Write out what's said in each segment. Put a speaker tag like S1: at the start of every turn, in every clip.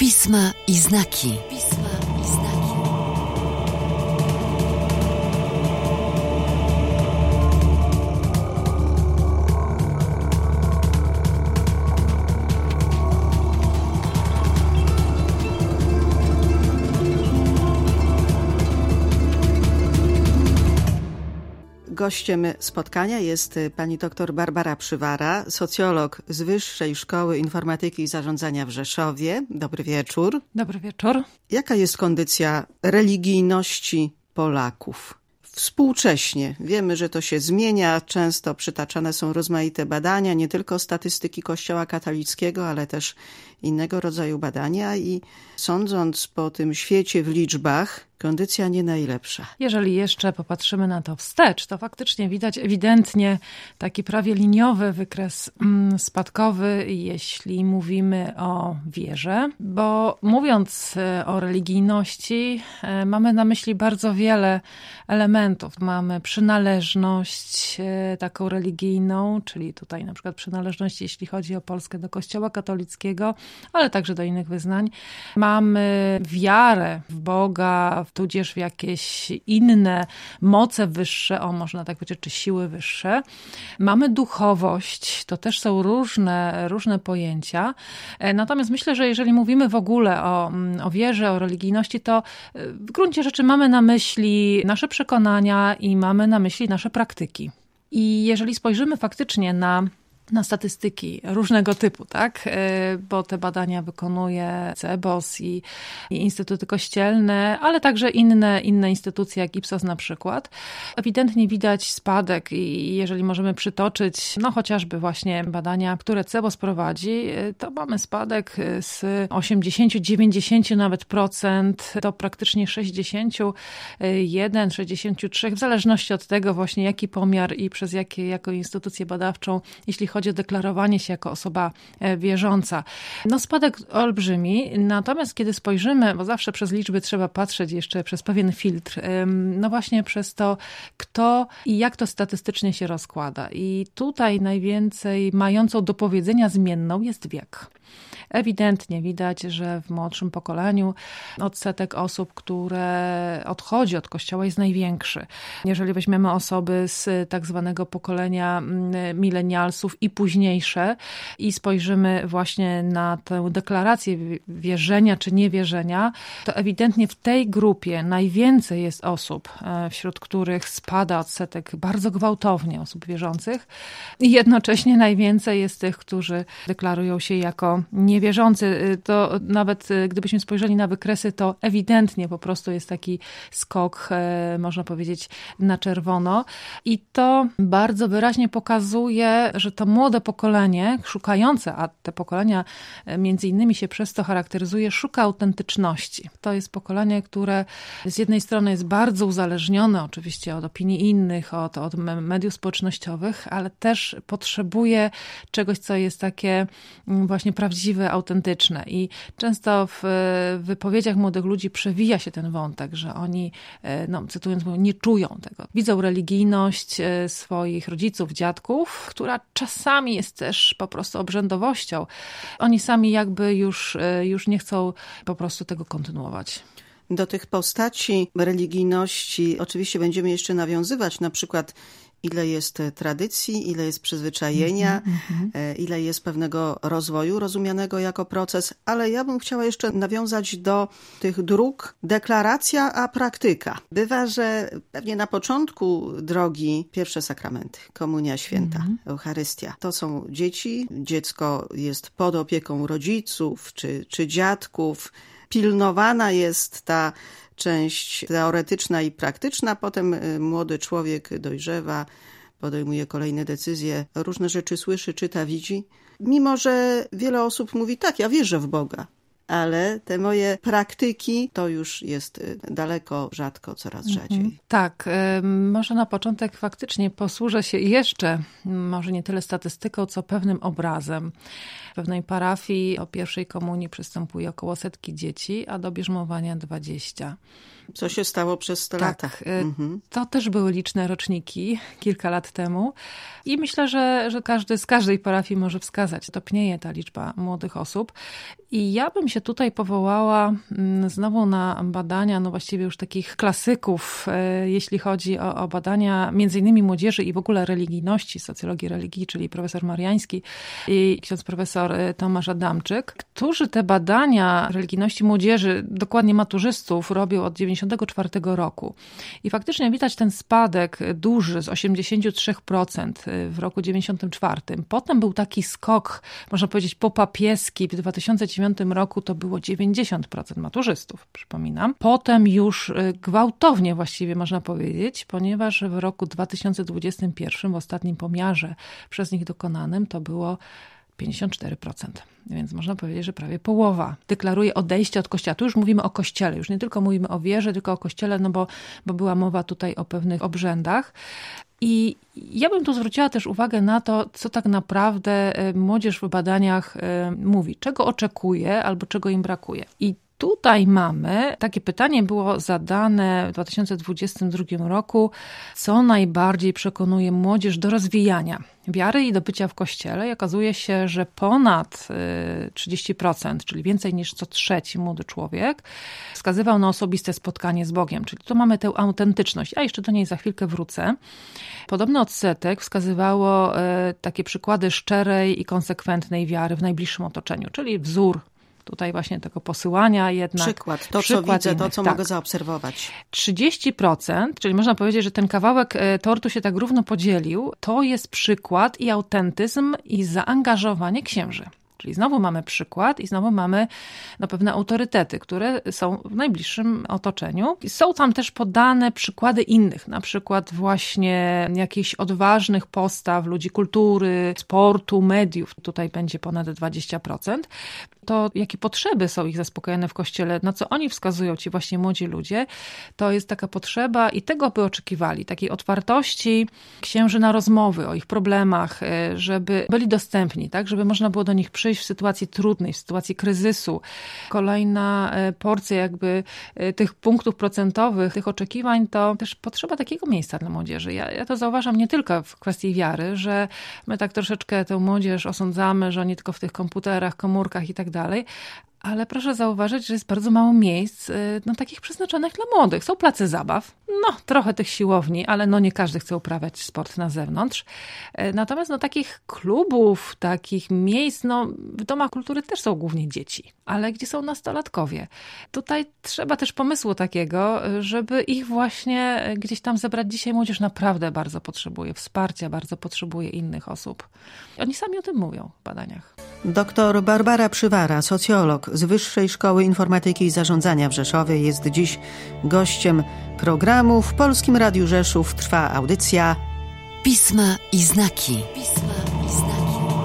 S1: Pisma i znaki. Pisma i znaki.
S2: Gościem spotkania jest pani dr Barbara Przywara, socjolog z Wyższej Szkoły Informatyki i Zarządzania w Rzeszowie. Dobry wieczór.
S3: Dobry wieczór.
S2: Jaka jest kondycja religijności Polaków współcześnie? Wiemy, że to się zmienia. Często przytaczane są rozmaite badania, nie tylko statystyki Kościoła katolickiego, ale też innego rodzaju badania i sądząc po tym świecie w liczbach, kondycja nie najlepsza.
S3: Jeżeli jeszcze popatrzymy na to wstecz, to faktycznie widać ewidentnie taki prawie liniowy wykres spadkowy, jeśli mówimy o wierze, bo mówiąc o religijności, mamy na myśli bardzo wiele elementów. Mamy przynależność taką religijną, czyli tutaj na przykład przynależność, jeśli chodzi o Polskę, do Kościoła katolickiego, ale także do innych wyznań. Mamy wiarę w Boga, tudzież w jakieś inne moce wyższe, można tak powiedzieć, czy siły wyższe. Mamy duchowość, to też są różne pojęcia. Natomiast myślę, że jeżeli mówimy w ogóle o wierze, o religijności, to w gruncie rzeczy mamy na myśli nasze przekonania i mamy na myśli nasze praktyki. I jeżeli spojrzymy faktycznie na statystyki różnego typu, tak? Bo te badania wykonuje CEBOS i instytuty kościelne, ale także inne instytucje, jak Ipsos na przykład. Ewidentnie widać spadek i jeżeli możemy przytoczyć, chociażby właśnie badania, które CEBOS prowadzi, to mamy spadek z 80, 90 nawet procent do praktycznie 61, 63, w zależności od tego właśnie jaki pomiar i przez jaką instytucję badawczą, jeśli chodzi o deklarowanie się jako osoba wierząca. Spadek olbrzymi, natomiast kiedy spojrzymy, bo zawsze przez liczby trzeba patrzeć jeszcze przez pewien filtr, właśnie przez to, kto i jak to statystycznie się rozkłada. I tutaj najwięcej mającą do powiedzenia zmienną jest wiek. Ewidentnie widać, że w młodszym pokoleniu odsetek osób, które odchodzi od Kościoła, jest największy. Jeżeli weźmiemy osoby z tak zwanego pokolenia milenialsów i późniejsze i spojrzymy właśnie na tę deklarację wierzenia czy niewierzenia, to ewidentnie w tej grupie najwięcej jest osób, wśród których spada odsetek bardzo gwałtownie osób wierzących i jednocześnie najwięcej jest tych, którzy deklarują się jako niewierzący. To nawet gdybyśmy spojrzeli na wykresy, to ewidentnie po prostu jest taki skok, można powiedzieć, na czerwono. I to bardzo wyraźnie pokazuje, że to młode pokolenie szukające, a te pokolenia między innymi się przez to charakteryzuje, szuka autentyczności. To jest pokolenie, które z jednej strony jest bardzo uzależnione oczywiście od opinii innych, od mediów społecznościowych, ale też potrzebuje czegoś, co jest takie właśnie prawdziwe, autentyczne. I często w wypowiedziach młodych ludzi przewija się ten wątek, że oni, cytując, nie czują tego. Widzą religijność swoich rodziców, dziadków, która czasami jest też po prostu obrzędowością. Oni sami jakby już nie chcą po prostu tego kontynuować.
S2: Do tych postaci religijności oczywiście będziemy jeszcze nawiązywać, na przykład ile jest tradycji, ile jest przyzwyczajenia, ile jest pewnego rozwoju rozumianego jako proces, ale ja bym chciała jeszcze nawiązać do tych dróg deklaracja, a praktyka. Bywa, że pewnie na początku drogi pierwsze sakramenty, komunia święta, Eucharystia. To są dzieci, dziecko jest pod opieką rodziców czy dziadków. Pilnowana jest ta część teoretyczna i praktyczna, potem młody człowiek dojrzewa, podejmuje kolejne decyzje, różne rzeczy słyszy, czyta, widzi. Mimo że wiele osób mówi, tak, ja wierzę w Boga, ale te moje praktyki to już jest daleko, rzadko, coraz rzadziej.
S3: Tak, może na początek faktycznie posłużę się jeszcze, może nie tyle statystyką, co pewnym obrazem. pewnej parafii o pierwszej komunii przystępuje około 100 dzieci, a do bierzmowania 20.
S2: Co się stało przez te lata?
S3: To też były liczne roczniki kilka lat temu i myślę, że każdy z każdej parafii może wskazać. Topnieje ta liczba młodych osób i ja bym się tutaj powołała znowu na badania, no właściwie już takich klasyków, jeśli chodzi o badania między innymi młodzieży i w ogóle religijności, socjologii religii, czyli profesor Mariański i ksiądz profesor Tomasz Adamczyk, którzy te badania religijności młodzieży, dokładnie maturzystów, robią od 1994 roku. I faktycznie widać ten spadek duży z 83% w roku 94. Potem był taki skok, można powiedzieć, popapieski. W 2009 roku to było 90% maturzystów, przypominam. Potem już gwałtownie właściwie można powiedzieć, ponieważ w roku 2021, w ostatnim pomiarze przez nich dokonanym, to było 54%. Więc można powiedzieć, że prawie połowa deklaruje odejście od Kościoła. Tu już mówimy o Kościele, już nie tylko mówimy o wierze, tylko o Kościele, no bo była mowa tutaj o pewnych obrzędach. I ja bym tu zwróciła też uwagę na to, co tak naprawdę młodzież w badaniach mówi, czego oczekuje albo czego im brakuje. I tutaj mamy, takie pytanie było zadane w 2022 roku, co najbardziej przekonuje młodzież do rozwijania wiary i do bycia w Kościele. I okazuje się, że ponad 30%, czyli więcej niż co trzeci młody człowiek, wskazywał na osobiste spotkanie z Bogiem. Czyli tu mamy tę autentyczność. A jeszcze do niej za chwilkę wrócę. Podobny odsetek wskazywało takie przykłady szczerej i konsekwentnej wiary w najbliższym otoczeniu, czyli wzór tutaj właśnie tego posyłania jednak.
S2: Przykład, to co widzę, to co mogę zaobserwować.
S3: 30%, czyli można powiedzieć, że ten kawałek tortu się tak równo podzielił, to jest przykład i autentyzm i zaangażowanie księży. Czyli znowu mamy przykład i znowu mamy pewne autorytety, które są w najbliższym otoczeniu. Są tam też podane przykłady innych, na przykład właśnie jakichś odważnych postaw ludzi kultury, sportu, mediów. Tutaj będzie ponad 20%. To jakie potrzeby są ich zaspokojone w Kościele, na co oni wskazują, ci właśnie młodzi ludzie, to jest taka potrzeba i tego by oczekiwali, takiej otwartości księży na rozmowy o ich problemach, żeby byli dostępni, tak, żeby można było do nich przyjść w sytuacji trudnej, w sytuacji kryzysu. Kolejna porcja jakby tych punktów procentowych, tych oczekiwań, to też potrzeba takiego miejsca dla młodzieży. Ja to zauważam nie tylko w kwestii wiary, że my tak troszeczkę tę młodzież osądzamy, że oni tylko w tych komputerach, komórkach i tak dalej, ale proszę zauważyć, że jest bardzo mało miejsc takich przeznaczonych dla młodych. Są place zabaw, trochę tych siłowni, ale nie każdy chce uprawiać sport na zewnątrz. Natomiast takich klubów, takich miejsc, w domach kultury też są głównie dzieci, ale gdzie są nastolatkowie. Tutaj trzeba też pomysłu takiego, żeby ich właśnie gdzieś tam zebrać. Dzisiaj młodzież naprawdę bardzo potrzebuje wsparcia, bardzo potrzebuje innych osób. Oni sami o tym mówią w badaniach.
S2: Doktor Barbara Przywara, socjolog z Wyższej Szkoły Informatyki i Zarządzania w Rzeszowie, jest dziś gościem programu. W Polskim Radiu Rzeszów trwa audycja
S1: Pisma i znaki. Pisma i znaki.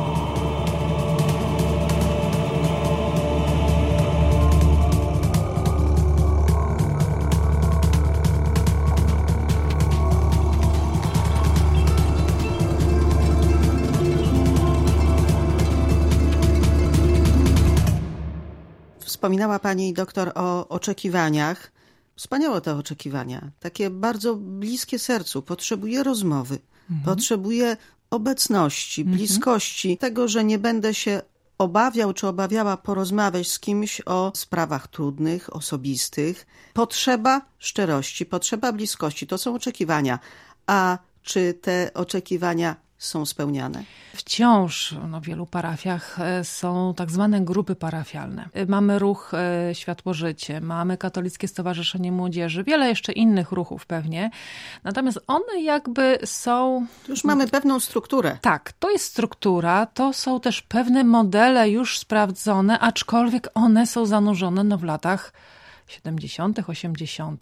S2: Wspominała pani doktor o oczekiwaniach. Wspaniałe te oczekiwania, takie bardzo bliskie sercu. Potrzebuję rozmowy, potrzebuję obecności, bliskości, tego, że nie będę się obawiał czy obawiała porozmawiać z kimś o sprawach trudnych, osobistych. Potrzeba szczerości, potrzeba bliskości, to są oczekiwania. Czy te oczekiwania są spełniane?
S3: Wciąż w wielu parafiach są tak zwane grupy parafialne. Mamy ruch Światło Życie, mamy Katolickie Stowarzyszenie Młodzieży, wiele jeszcze innych ruchów pewnie. Natomiast one jakby są...
S2: Już mamy pewną strukturę.
S3: Tak, to jest struktura, to są też pewne modele już sprawdzone, aczkolwiek one są zanurzone w latach 70., 80.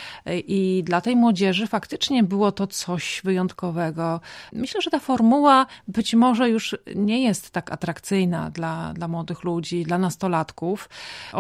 S3: I dla tej młodzieży faktycznie było to coś wyjątkowego. Myślę, że ta formuła być może już nie jest tak atrakcyjna dla młodych ludzi, dla nastolatków.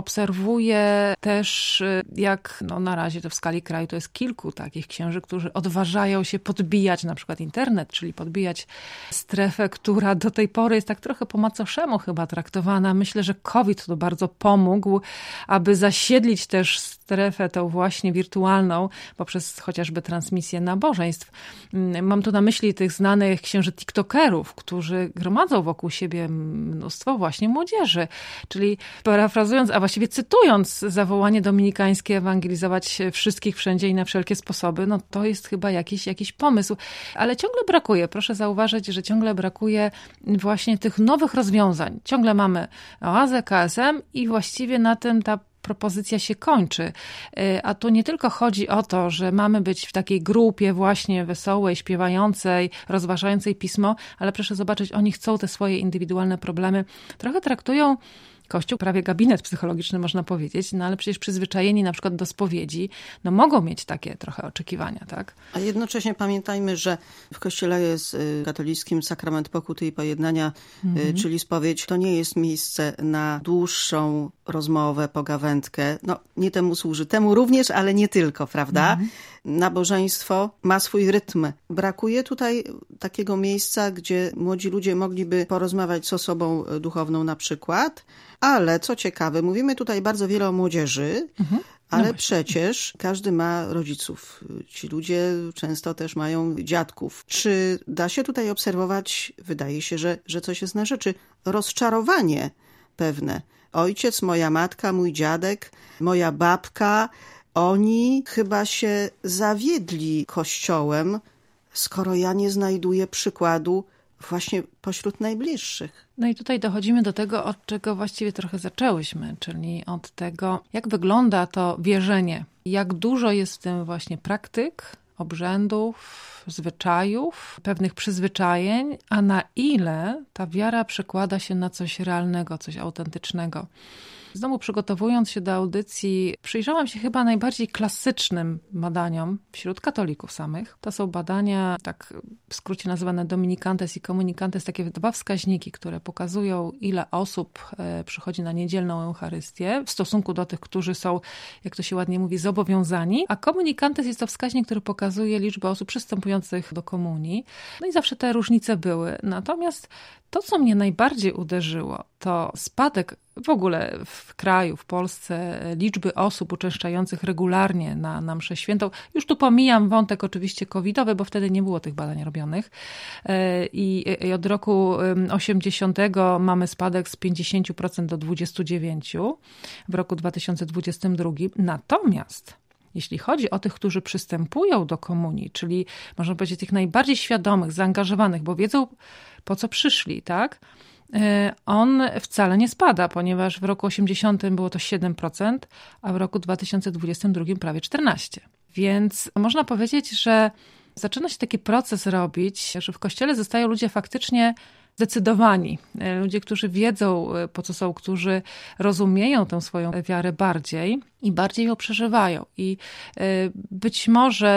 S3: Obserwuję też, jak na razie to w skali kraju to jest kilku takich księży, którzy odważają się podbijać na przykład internet, czyli podbijać strefę, która do tej pory jest tak trochę po macoszemu chyba traktowana. Myślę, że COVID to bardzo pomógł, aby zasiedlić też strefę tą właśnie wirtualną poprzez chociażby transmisję nabożeństw. Mam tu na myśli tych znanych księży tiktokerów, którzy gromadzą wokół siebie mnóstwo właśnie młodzieży. Czyli parafrazując, a właściwie cytując zawołanie dominikańskie, ewangelizować wszystkich wszędzie i na wszelkie sposoby, no to jest chyba jakiś pomysł. Ale ciągle brakuje, proszę zauważyć, że ciągle brakuje właśnie tych nowych rozwiązań. Ciągle mamy oazę, KSM i właściwie na tym ta propozycja się kończy. A tu nie tylko chodzi o to, że mamy być w takiej grupie właśnie wesołej, śpiewającej, rozważającej pismo, ale proszę zobaczyć, oni chcą te swoje indywidualne problemy. Trochę traktują Kościół, prawie gabinet psychologiczny można powiedzieć, no ale przecież przyzwyczajeni na przykład do spowiedzi, no mogą mieć takie trochę oczekiwania, tak?
S2: A jednocześnie pamiętajmy, że w Kościele jest katolickim sakrament pokuty i pojednania, czyli spowiedź. To nie jest miejsce na dłuższą rozmowę, pogawędkę. No nie temu służy, temu również, ale nie tylko, prawda? Nabożeństwo ma swój rytm. Brakuje tutaj takiego miejsca, gdzie młodzi ludzie mogliby porozmawiać z osobą duchowną na przykład, ale co ciekawe, mówimy tutaj bardzo wiele o młodzieży, ale przecież każdy ma rodziców. Ci ludzie często też mają dziadków. Czy da się tutaj obserwować, wydaje się, że coś jest na rzeczy, rozczarowanie pewne. Ojciec, moja matka, mój dziadek, moja babka, oni chyba się zawiedli Kościołem, skoro ja nie znajduję przykładu właśnie pośród najbliższych.
S3: No i tutaj dochodzimy do tego, od czego właściwie trochę zaczęłyśmy, czyli od tego, jak wygląda to wierzenie. Jak dużo jest w tym właśnie praktyk, obrzędów, zwyczajów, pewnych przyzwyczajeń, a na ile ta wiara przekłada się na coś realnego, coś autentycznego. Znowu przygotowując się do audycji, przyjrzałam się chyba najbardziej klasycznym badaniom wśród katolików samych. To są badania, tak w skrócie nazywane Dominicantes i Communicantes, takie dwa wskaźniki, które pokazują, ile osób przychodzi na niedzielną Eucharystię w stosunku do tych, którzy są, jak to się ładnie mówi, zobowiązani. A Communicantes jest to wskaźnik, który pokazuje liczbę osób przystępujących do komunii. No i zawsze te różnice były. Natomiast to, co mnie najbardziej uderzyło, to spadek w ogóle w kraju, w Polsce liczby osób uczęszczających regularnie na mszę świętą. Już tu pomijam wątek oczywiście covidowy, bo wtedy nie było tych badań robionych. I od roku 80 mamy spadek z 50% do 29% w roku 2022. Natomiast jeśli chodzi o tych, którzy przystępują do komunii, czyli można powiedzieć tych najbardziej świadomych, zaangażowanych, bo wiedzą, po co przyszli, tak? On wcale nie spada, ponieważ w roku 80 było to 7%, a w roku 2022 prawie 14%. Więc można powiedzieć, że zaczyna się taki proces robić, że w Kościele zostają ludzie faktycznie zdecydowani. Ludzie, którzy wiedzą, po co są, którzy rozumieją tę swoją wiarę bardziej i bardziej ją przeżywają. I być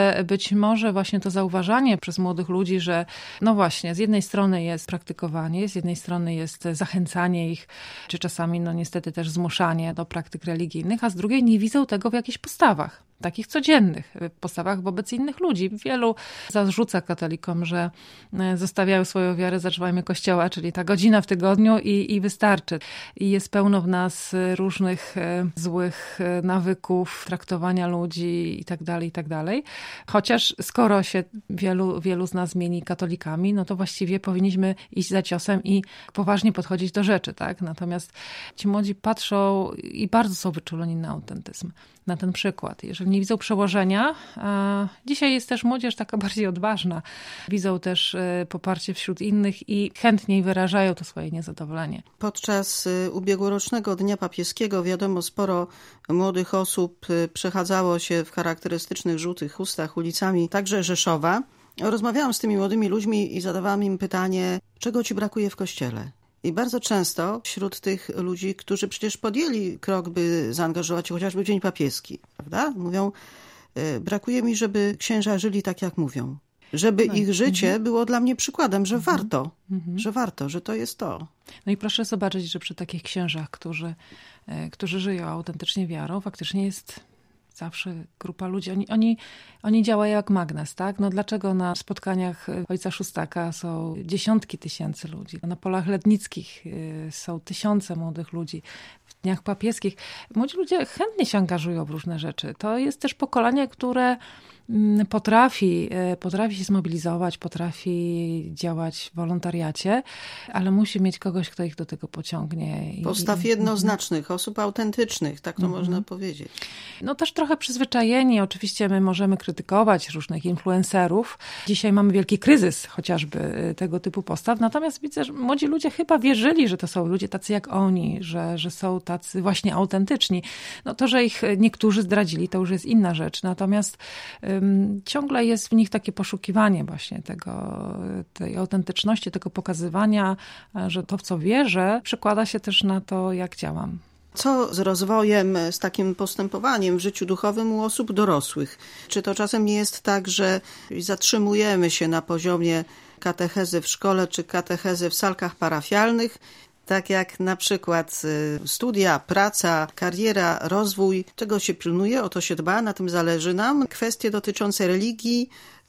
S3: może właśnie to zauważanie przez młodych ludzi, że no właśnie, z jednej strony jest praktykowanie, z jednej strony jest zachęcanie ich, czy czasami no niestety też zmuszanie do praktyk religijnych, a z drugiej nie widzą tego w jakichś postawach. Takich codziennych postawach wobec innych ludzi. Wielu zarzuca katolikom, że zostawiają swoją wiarę za drzwiami kościoła, czyli ta godzina w tygodniu i wystarczy. I jest pełno w nas różnych złych nawyków, traktowania ludzi i tak dalej. Chociaż skoro się wielu z nas zmieni katolikami, no to właściwie powinniśmy iść za ciosem i poważnie podchodzić do rzeczy, tak? Natomiast ci młodzi patrzą i bardzo są wyczuleni na autentyzm. Na ten przykład. Jeżeli nie widzą przełożenia, dzisiaj jest też młodzież taka bardziej odważna. Widzą też poparcie wśród innych i chętniej wyrażają to swoje niezadowolenie.
S2: Podczas ubiegłorocznego Dnia Papieskiego wiadomo, sporo młodych osób przechadzało się w charakterystycznych żółtych chustach ulicami, także Rzeszowa. Rozmawiałam z tymi młodymi ludźmi i zadawałam im pytanie, czego ci brakuje w kościele? I bardzo często wśród tych ludzi, którzy przecież podjęli krok, by zaangażować się chociażby w Dzień Papieski, prawda? Mówią, brakuje mi, żeby księża żyli tak, jak mówią. Żeby ich życie było dla mnie przykładem, że warto, że to jest to.
S3: No i proszę zobaczyć, że przy takich księżach, którzy żyją autentycznie wiarą, faktycznie jest zawsze grupa ludzi. Oni działają jak magnes, tak? No dlaczego na spotkaniach ojca Szóstaka są dziesiątki tysięcy ludzi? Na polach letnickich są tysiące młodych ludzi. W dniach papieskich młodzi ludzie chętnie się angażują w różne rzeczy. To jest też pokolenie, które potrafi się zmobilizować, potrafi działać w wolontariacie, ale musi mieć kogoś, kto ich do tego pociągnie.
S2: Postaw jednoznacznych, osób autentycznych, tak to można powiedzieć.
S3: No też trochę przyzwyczajeni. Oczywiście my możemy krytykować różnych influencerów. Dzisiaj mamy wielki kryzys chociażby tego typu postaw. Natomiast widzę, że młodzi ludzie chyba wierzyli, że to są ludzie tacy jak oni, że są tacy właśnie autentyczni. No to, że ich niektórzy zdradzili, to już jest inna rzecz. Natomiast ciągle jest w nich takie poszukiwanie właśnie tej autentyczności, tego pokazywania, że to, w co wierzę, przekłada się też na to, jak działam.
S2: Co z rozwojem, z takim postępowaniem w życiu duchowym u osób dorosłych? Czy to czasem nie jest tak, że zatrzymujemy się na poziomie katechezy w szkole czy katechezy w salkach parafialnych? Tak jak na przykład studia, praca, kariera, rozwój, czego się pilnuje, o to się dba, na tym zależy nam. Kwestie dotyczące religii,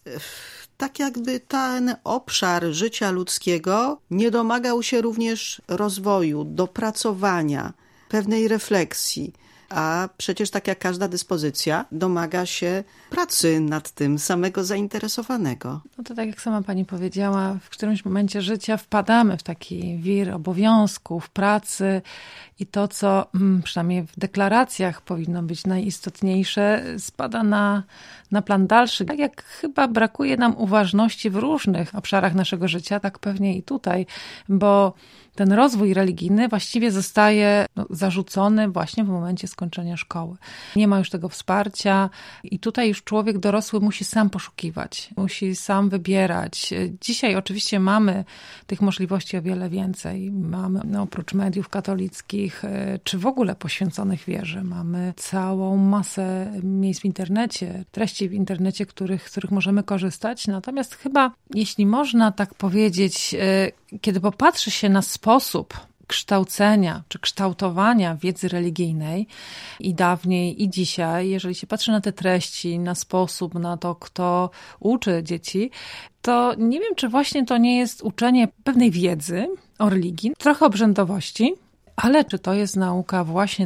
S2: tak jakby ten obszar życia ludzkiego nie domagał się również rozwoju, dopracowania, pewnej refleksji. A przecież tak jak każda dyspozycja domaga się pracy nad tym, samego zainteresowanego.
S3: No to tak jak sama pani powiedziała, w którymś momencie życia wpadamy w taki wir obowiązków, pracy i to, co przynajmniej w deklaracjach powinno być najistotniejsze, spada na plan dalszy. Tak jak chyba brakuje nam uważności w różnych obszarach naszego życia, tak pewnie i tutaj, bo ten rozwój religijny właściwie zostaje zarzucony właśnie w momencie skończenia szkoły. Nie ma już tego wsparcia i tutaj już człowiek dorosły musi sam poszukiwać, musi sam wybierać. Dzisiaj oczywiście mamy tych możliwości o wiele więcej. Mamy oprócz mediów katolickich, czy w ogóle poświęconych wierze, mamy całą masę miejsc w internecie, treści w internecie, z których możemy korzystać. Natomiast chyba, jeśli można tak powiedzieć, kiedy popatrzy się na sposób kształcenia czy kształtowania wiedzy religijnej i dawniej, i dzisiaj, jeżeli się patrzy na te treści, na sposób, na to, kto uczy dzieci, to nie wiem, czy właśnie to nie jest uczenie pewnej wiedzy o religii, trochę obrzędowości, ale czy to jest nauka właśnie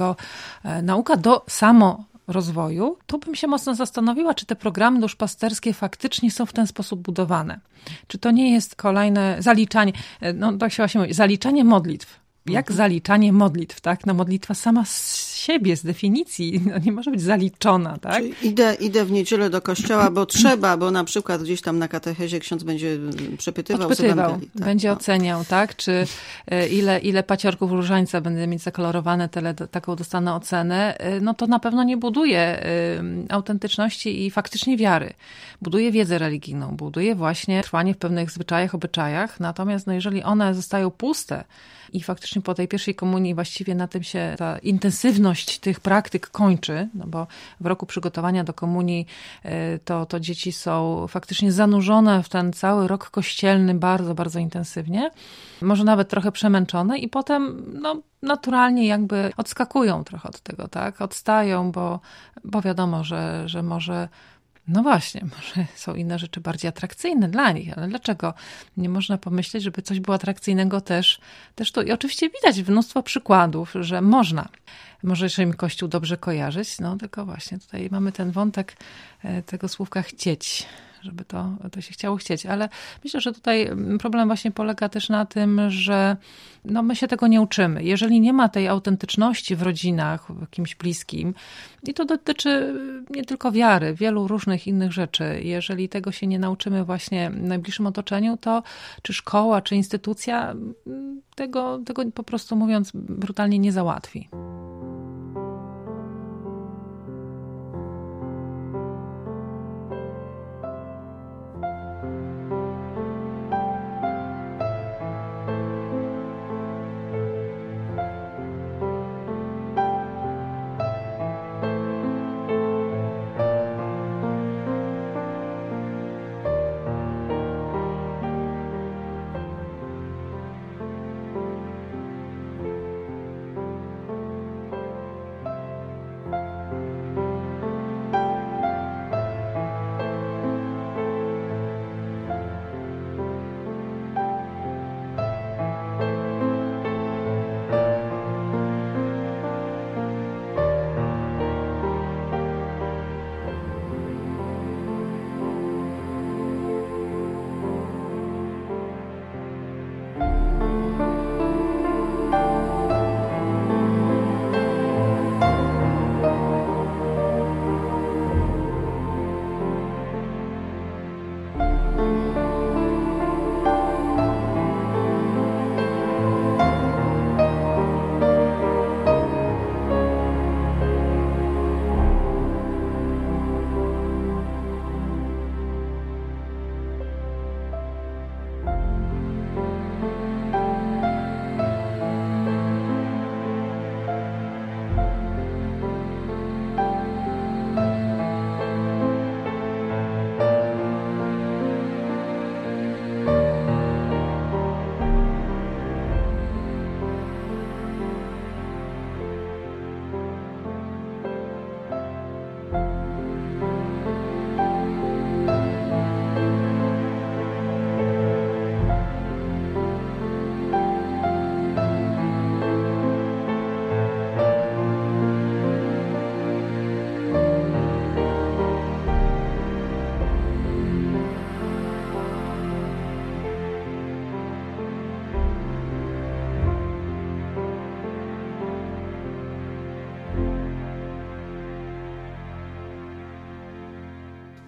S3: nauka do samorozwoju, to bym się mocno zastanowiła, czy te programy duszpasterskie faktycznie są w ten sposób budowane. Czy to nie jest kolejne zaliczanie, tak się właśnie mówi, zaliczanie modlitw. Jak zaliczanie modlitw, tak? Modlitwa sama z siebie, z definicji, nie może być zaliczona, tak?
S2: Czyli idę w niedzielę do kościoła, bo trzeba, bo na przykład gdzieś tam na katechezie ksiądz będzie przepytywał z Ewangelii. Tak,
S3: będzie oceniał, tak? Czy ile paciorków różańca będę mieć zakolorowane, taką dostanę ocenę, no to na pewno nie buduje autentyczności i faktycznie wiary. Buduje wiedzę religijną, buduje właśnie trwanie w pewnych zwyczajach, obyczajach, natomiast jeżeli one zostają puste, i faktycznie po tej pierwszej komunii właściwie na tym się ta intensywność tych praktyk kończy, no bo w roku przygotowania do komunii to dzieci są faktycznie zanurzone w ten cały rok kościelny bardzo, bardzo intensywnie. Może nawet trochę przemęczone i potem naturalnie jakby odskakują trochę od tego, tak? Odstają, bo wiadomo, że może no właśnie, może są inne rzeczy bardziej atrakcyjne dla nich, ale dlaczego nie można pomyśleć, żeby coś było atrakcyjnego też tu? I oczywiście widać mnóstwo przykładów, że można. Może jeszcze mi Kościół dobrze kojarzyć, tylko właśnie tutaj mamy ten wątek tego słówka chcieć, żeby to się chciało chcieć. Ale myślę, że tutaj problem właśnie polega też na tym, że my się tego nie uczymy. Jeżeli nie ma tej autentyczności w rodzinach, w kimś bliskim, i to dotyczy nie tylko wiary, wielu różnych innych rzeczy. Jeżeli tego się nie nauczymy właśnie w najbliższym otoczeniu, to czy szkoła, czy instytucja tego po prostu mówiąc brutalnie nie załatwi.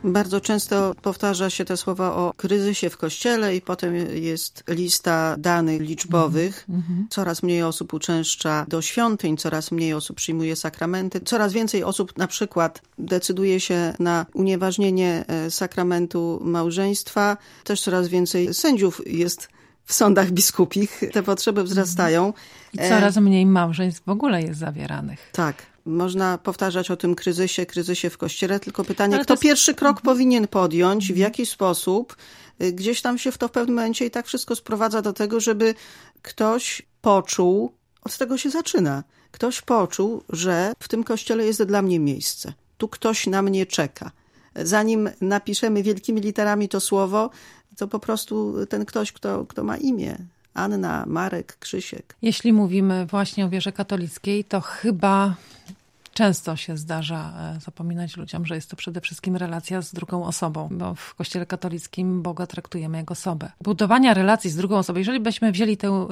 S2: Bardzo często powtarza się te słowa o kryzysie w Kościele i potem jest lista danych liczbowych. Coraz mniej osób uczęszcza do świątyń, coraz mniej osób przyjmuje sakramenty, coraz więcej osób na przykład decyduje się na unieważnienie sakramentu małżeństwa. Też coraz więcej sędziów jest w sądach biskupich. Te potrzeby wzrastają.
S3: I coraz mniej małżeństw w ogóle jest zawieranych.
S2: Tak. Można powtarzać o tym kryzysie w Kościele, tylko pytanie, kto pierwszy krok powinien podjąć, w jaki sposób. Gdzieś tam się w pewnym momencie i tak wszystko sprowadza do tego, żeby ktoś poczuł, od tego się zaczyna, ktoś poczuł, że w tym Kościele jest dla mnie miejsce. Tu ktoś na mnie czeka. Zanim napiszemy wielkimi literami to słowo, to po prostu ten ktoś, kto ma imię. Anna, Marek, Krzysiek.
S3: Jeśli mówimy właśnie o wierze katolickiej, to chyba często się zdarza zapominać ludziom, że jest to przede wszystkim relacja z drugą osobą, bo w Kościele katolickim Boga traktujemy jak osobę. Budowania relacji z drugą osobą, jeżeli byśmy wzięli tę,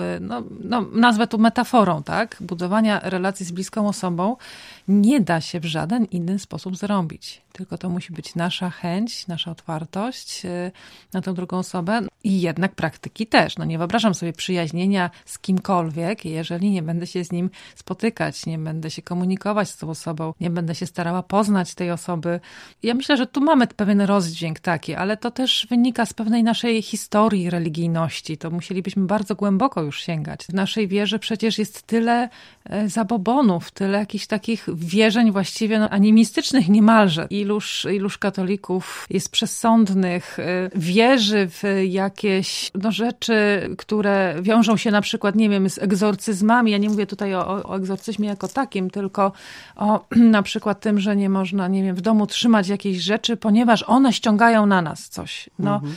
S3: nazwę tu metaforą, tak? Budowania relacji z bliską osobą nie da się w żaden inny sposób zrobić. Tylko to musi być nasza chęć, nasza otwartość na tę drugą osobę i jednak praktyki też. Nie wyobrażam sobie przyjaźnienia z kimkolwiek, jeżeli nie będę się z nim spotykać, nie będę się komunikować z tą osobą, nie będę się starała poznać tej osoby. Ja myślę, że tu mamy pewien rozdźwięk taki, ale to też wynika z pewnej naszej historii religijności. To musielibyśmy bardzo głęboko już sięgać. W naszej wierze przecież jest tyle zabobonów, tyle jakichś takich wierzeń właściwie animistycznych niemalże. Iluż katolików jest przesądnych, wierzy w jakieś rzeczy, które wiążą się na przykład, nie wiem, z egzorcyzmami. Ja nie mówię tutaj o egzorcyzmie jako takim, tylko o na przykład tym, że nie można, nie wiem, w domu trzymać jakiejś rzeczy, ponieważ one ściągają na nas coś.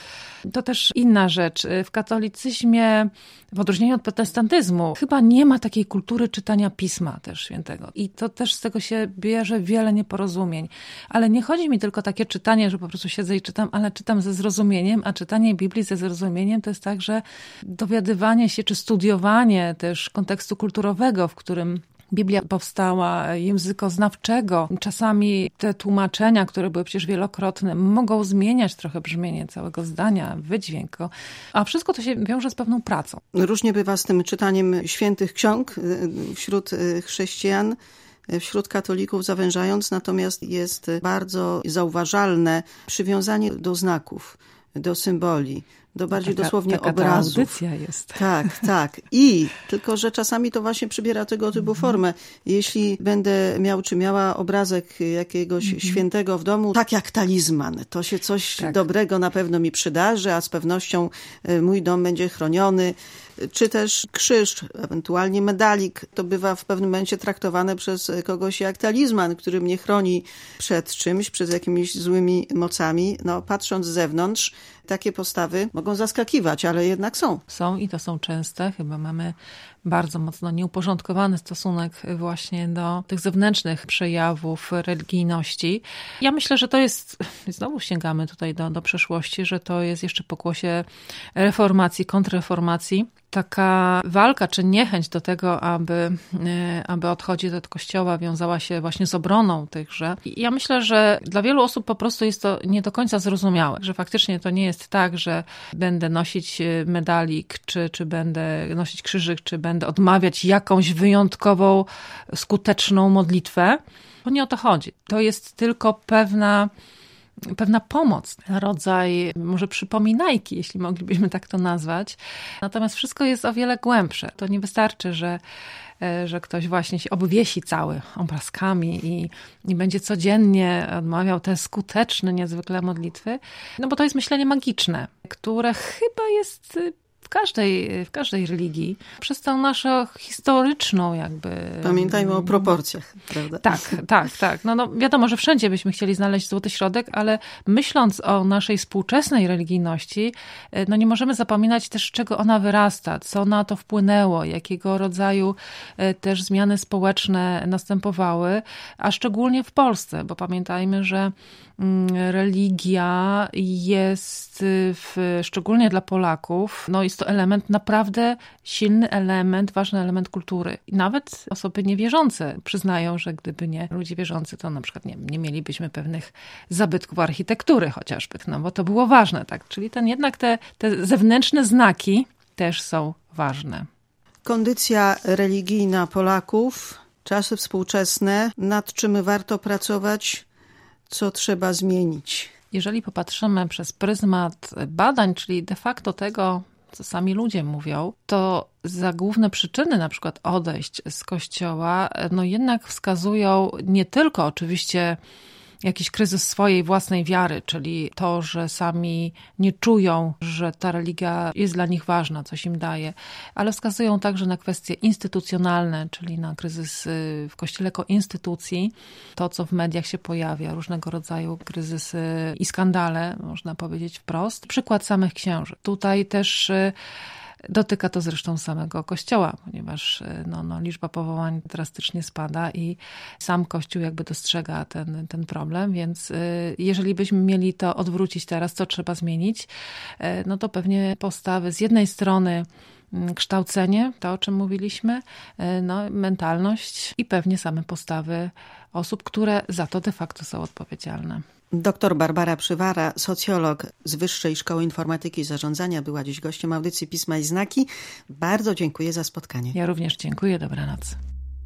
S3: To też inna rzecz. W katolicyzmie, w odróżnieniu od protestantyzmu, chyba nie ma takiej kultury czytania Pisma też Świętego. I to też z tego się bierze wiele nieporozumień. Ale nie chodzi mi tylko o takie czytanie, że po prostu siedzę i czytam, ale czytam ze zrozumieniem, a czytanie Biblii ze zrozumieniem to jest także dowiadywanie się, czy studiowanie też kontekstu kulturowego, w którym Biblia powstała, językoznawczego. Czasami te tłumaczenia, które były przecież wielokrotne, mogą zmieniać trochę brzmienie całego zdania, wydźwięk. A wszystko to się wiąże z pewną pracą.
S2: Różnie bywa z tym czytaniem świętych ksiąg wśród chrześcijan, wśród katolików zawężając, natomiast jest bardzo zauważalne przywiązanie do znaków, do symboli, do bardziej dosłownie obrazów.
S3: Audycja jest.
S2: Tak. I tylko, że czasami to właśnie przybiera tego typu formę. Jeśli będę miał czy miała obrazek jakiegoś świętego w domu, tak jak talizman, to się coś dobrego na pewno mi przydarzy, a z pewnością mój dom będzie chroniony. Czy też krzyż, ewentualnie medalik, to bywa w pewnym momencie traktowane przez kogoś jak talizman, który mnie chroni przed czymś, przed jakimiś złymi mocami. Patrząc z zewnątrz, takie postawy mogą zaskakiwać, ale jednak są.
S3: Są i to są częste. Chyba mamy bardzo mocno nieuporządkowany stosunek właśnie do tych zewnętrznych przejawów religijności. Ja myślę, że to jest, znowu sięgamy tutaj do przeszłości, że to jest jeszcze pokłosie reformacji, kontrreformacji. Taka walka czy niechęć do tego, aby odchodzić od Kościoła wiązała się właśnie z obroną tychże. I ja myślę, że dla wielu osób po prostu jest to nie do końca zrozumiałe, że faktycznie to nie jest tak, że będę nosić medalik, czy będę nosić krzyżyk, czy będę odmawiać jakąś wyjątkową, skuteczną modlitwę. To nie o to chodzi. To jest tylko pewna pomoc, rodzaj może przypominajki, jeśli moglibyśmy tak to nazwać. Natomiast wszystko jest o wiele głębsze. To nie wystarczy, że ktoś właśnie się obwiesi cały obrazkami i będzie codziennie odmawiał te skuteczne niezwykle modlitwy, bo to jest myślenie magiczne, które chyba jest w każdej religii, przez tą naszą historyczną jakby...
S2: Pamiętajmy o proporcjach, prawda?
S3: Tak. No wiadomo, że wszędzie byśmy chcieli znaleźć złoty środek, ale myśląc o naszej współczesnej religijności, nie możemy zapominać też, z czego ona wyrasta, co na to wpłynęło, jakiego rodzaju też zmiany społeczne następowały, a szczególnie w Polsce, bo pamiętajmy, że religia jest szczególnie dla Polaków, jest to element, naprawdę silny element, ważny element kultury. I nawet osoby niewierzące przyznają, że gdyby nie ludzie wierzący, to na przykład nie mielibyśmy pewnych zabytków architektury chociażby, no bo to było ważne, tak? Czyli jednak te zewnętrzne znaki też są ważne.
S2: Kondycja religijna Polaków, czasy współczesne, nad czym warto pracować, co trzeba zmienić?
S3: Jeżeli popatrzymy przez pryzmat badań, czyli de facto tego, co sami ludzie mówią, to za główne przyczyny na przykład odejść z Kościoła, jednak wskazują nie tylko oczywiście jakiś kryzys swojej własnej wiary, czyli to, że sami nie czują, że ta religia jest dla nich ważna, coś im daje, ale wskazują także na kwestie instytucjonalne, czyli na kryzys w Kościele jako instytucji, to co w mediach się pojawia, różnego rodzaju kryzysy i skandale, można powiedzieć wprost. Przykład samych księży. Tutaj też dotyka to zresztą samego Kościoła, ponieważ liczba powołań drastycznie spada i sam Kościół jakby dostrzega ten problem, więc jeżeli byśmy mieli to odwrócić teraz, co trzeba zmienić, to pewnie postawy z jednej strony kształcenie, to o czym mówiliśmy, mentalność i pewnie same postawy osób, które za to de facto są odpowiedzialne.
S2: Dr Barbara Przywara, socjolog z Wyższej Szkoły Informatyki i Zarządzania, była dziś gościem audycji Pisma i Znaki. Bardzo dziękuję za spotkanie.
S3: Ja również dziękuję. Dobranoc.